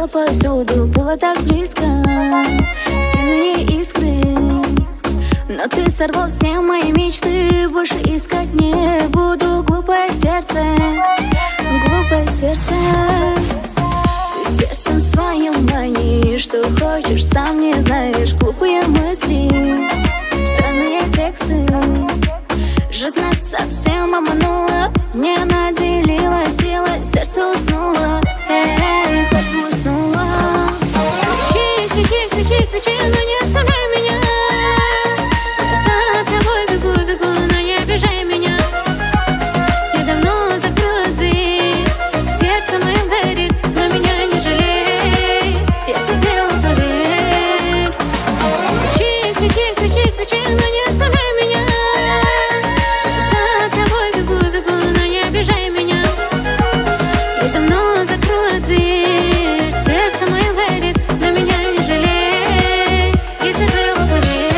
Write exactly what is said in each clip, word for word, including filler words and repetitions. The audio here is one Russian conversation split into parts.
повсюду, было так близко, сильные искры. Но ты сорвал все мои мечты, больше искать не буду. Глупое сердце, глупое сердце. Ты сердцем своим мани, что хочешь, сам не знаешь. Глупые мысли, странные тексты. Жизнь нас совсем обманула, не наделила силой, сердце уснуло. Эй, как бы уснула. Кричи, кричи, кричи, кричи, но не оставляй меня. За тобой бегу, бегу, но не обижай меня. Я давно закрыла дверь, сердце мое горит, но меня не жалей. Я тебе поверь. Кричи, кричи, кричи, кричи, но не оставляй меня. За тобой бегу, бегу, но не обижай меня. Я давно закрыла дверь, сердце мое горит, но меня не жалей. Я тебе поверь.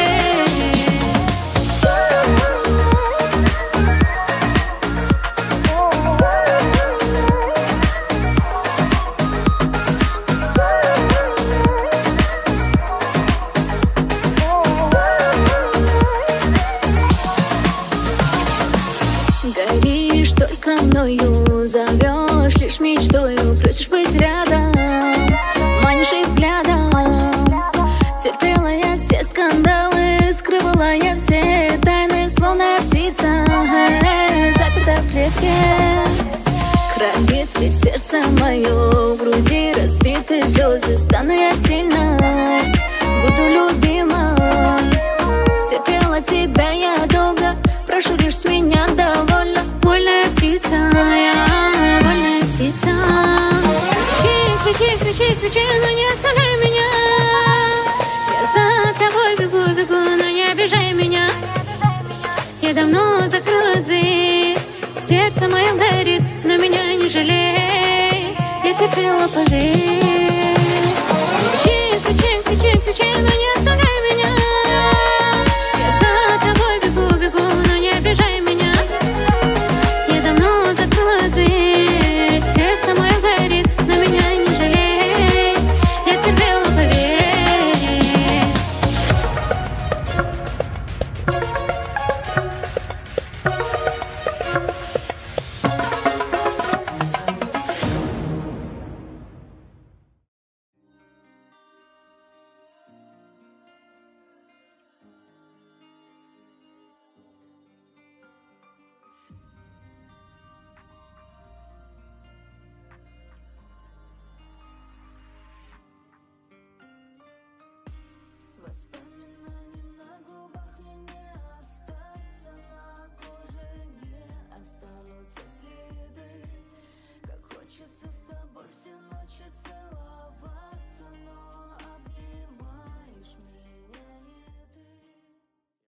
Горишь только мною, зовешь лишь мечтою, просишь быть рядом, манишь и взглядом. Терпела я все скандалы, скрывала я все тайны, словно птица, заперта в клетке. Кровит ведь сердце мое, в груди разбиты слезы. Стану я сильной, буду любима. Терпела тебя я долго, прошу лишь с меня довольно. Вольная птица, я вольная птица. Кричи, кричи, кричи, кричи, но не оставляй меня. Я за тобой бегу, бегу, но не обижай меня. Я давно закрыла дверь, сердце мое горит, но меня не жалей. Я тебе поверь.